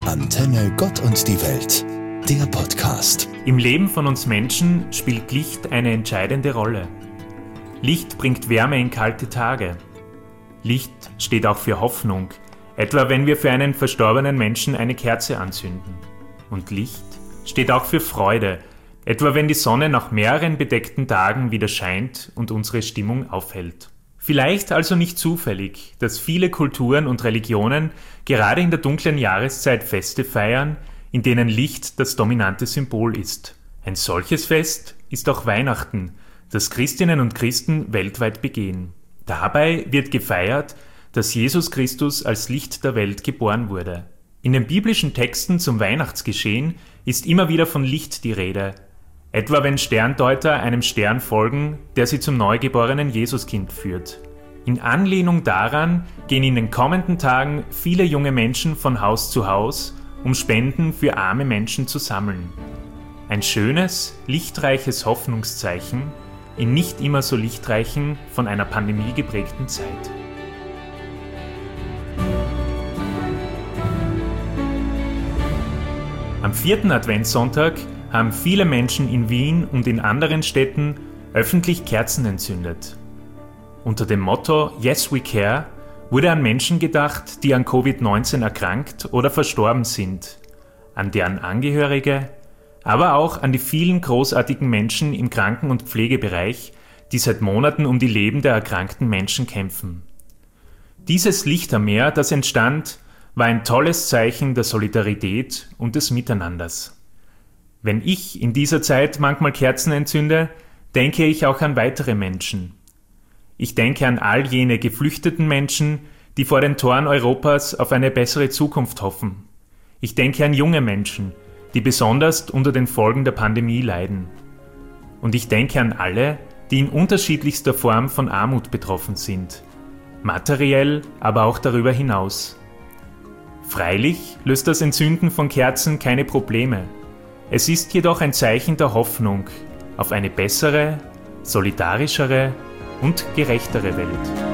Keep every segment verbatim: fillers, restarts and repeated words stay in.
Antenne Gott und die Welt, der Podcast. Im Leben von uns Menschen spielt Licht eine entscheidende Rolle. Licht bringt Wärme in kalte Tage. Licht steht auch für Hoffnung, etwa wenn wir für einen verstorbenen Menschen eine Kerze anzünden. Und Licht steht auch für Freude, etwa wenn die Sonne nach mehreren bedeckten Tagen wieder scheint und unsere Stimmung aufhellt. Vielleicht also nicht zufällig, dass viele Kulturen und Religionen gerade in der dunklen Jahreszeit Feste feiern, in denen Licht das dominante Symbol ist. Ein solches Fest ist auch Weihnachten, das Christinnen und Christen weltweit begehen. Dabei wird gefeiert, dass Jesus Christus als Licht der Welt geboren wurde. In den biblischen Texten zum Weihnachtsgeschehen ist immer wieder von Licht die Rede, etwa wenn Sterndeuter einem Stern folgen, der sie zum neugeborenen Jesuskind führt. In Anlehnung daran gehen in den kommenden Tagen viele junge Menschen von Haus zu Haus, um Spenden für arme Menschen zu sammeln. Ein schönes, lichtreiches Hoffnungszeichen in nicht immer so lichtreichen, von einer Pandemie geprägten Zeit. Am vierten Adventssonntag haben viele Menschen in Wien und in anderen Städten öffentlich Kerzen entzündet. Unter dem Motto Yes We Care wurde an Menschen gedacht, die an Covid neunzehn erkrankt oder verstorben sind, an deren Angehörige, aber auch an die vielen großartigen Menschen im Kranken- und Pflegebereich, die seit Monaten um die Leben der erkrankten Menschen kämpfen. Dieses Lichtermeer, das entstand, war ein tolles Zeichen der Solidarität und des Miteinanders. Wenn ich in dieser Zeit manchmal Kerzen entzünde, denke ich auch an weitere Menschen. Ich denke an all jene geflüchteten Menschen, die vor den Toren Europas auf eine bessere Zukunft hoffen. Ich denke an junge Menschen, die besonders unter den Folgen der Pandemie leiden. Und ich denke an alle, die in unterschiedlichster Form von Armut betroffen sind, materiell, aber auch darüber hinaus. Freilich löst das Entzünden von Kerzen keine Probleme. Es ist jedoch ein Zeichen der Hoffnung auf eine bessere, solidarischere und gerechtere Welt.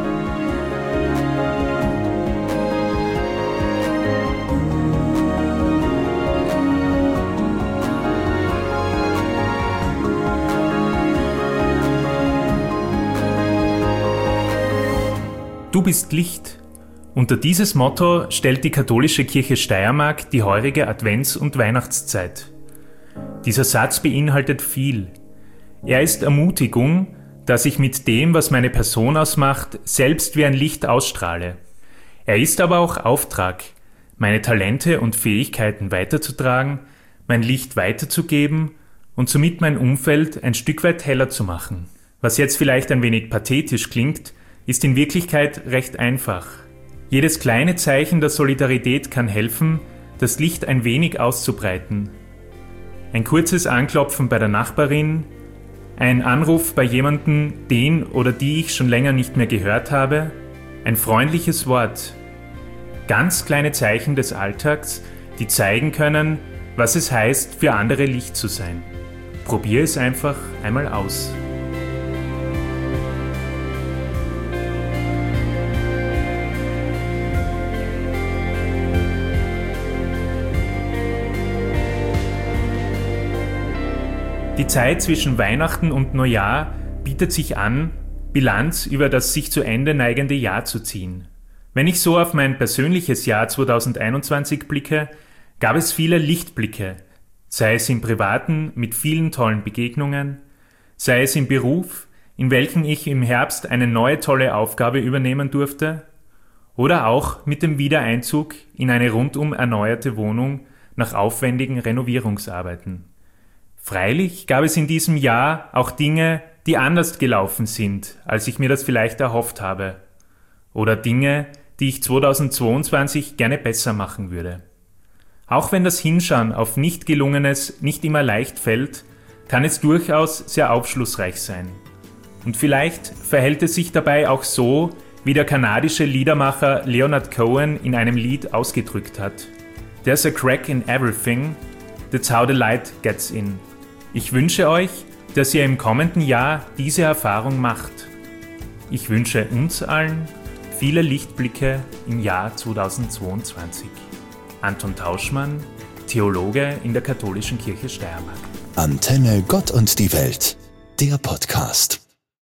Du bist Licht. Unter dieses Motto stellt die katholische Kirche Steiermark die heurige Advents- und Weihnachtszeit. Dieser Satz beinhaltet viel. Er ist Ermutigung, dass ich mit dem, was meine Person ausmacht, selbst wie ein Licht ausstrahle. Er ist aber auch Auftrag, meine Talente und Fähigkeiten weiterzutragen, mein Licht weiterzugeben und somit mein Umfeld ein Stück weit heller zu machen. Was jetzt vielleicht ein wenig pathetisch klingt, ist in Wirklichkeit recht einfach. Jedes kleine Zeichen der Solidarität kann helfen, das Licht ein wenig auszubreiten. Ein kurzes Anklopfen bei der Nachbarin, ein Anruf bei jemandem, den oder die ich schon länger nicht mehr gehört habe, ein freundliches Wort. Ganz kleine Zeichen des Alltags, die zeigen können, was es heißt, für andere Licht zu sein. Probier es einfach einmal aus. Die Zeit zwischen Weihnachten und Neujahr bietet sich an, Bilanz über das sich zu Ende neigende Jahr zu ziehen. Wenn ich so auf mein persönliches Jahr zweitausendeinundzwanzig blicke, gab es viele Lichtblicke, sei es im Privaten mit vielen tollen Begegnungen, sei es im Beruf, in welchem ich im Herbst eine neue tolle Aufgabe übernehmen durfte, oder auch mit dem Wiedereinzug in eine rundum erneuerte Wohnung nach aufwendigen Renovierungsarbeiten. Freilich gab es in diesem Jahr auch Dinge, die anders gelaufen sind, als ich mir das vielleicht erhofft habe. Oder Dinge, die ich zweitausendzweiundzwanzig gerne besser machen würde. Auch wenn das Hinschauen auf nicht Gelungenes nicht immer leicht fällt, kann es durchaus sehr aufschlussreich sein. Und vielleicht verhält es sich dabei auch so, wie der kanadische Liedermacher Leonard Cohen in einem Lied ausgedrückt hat. There's a crack in everything, that's how the light gets in. Ich wünsche euch, dass ihr im kommenden Jahr diese Erfahrung macht. Ich wünsche uns allen viele Lichtblicke im Jahr zweitausendzweiundzwanzig. Anton Tauschmann, Theologe in der Katholischen Kirche Steiermark. Antenne Gott und die Welt, der Podcast.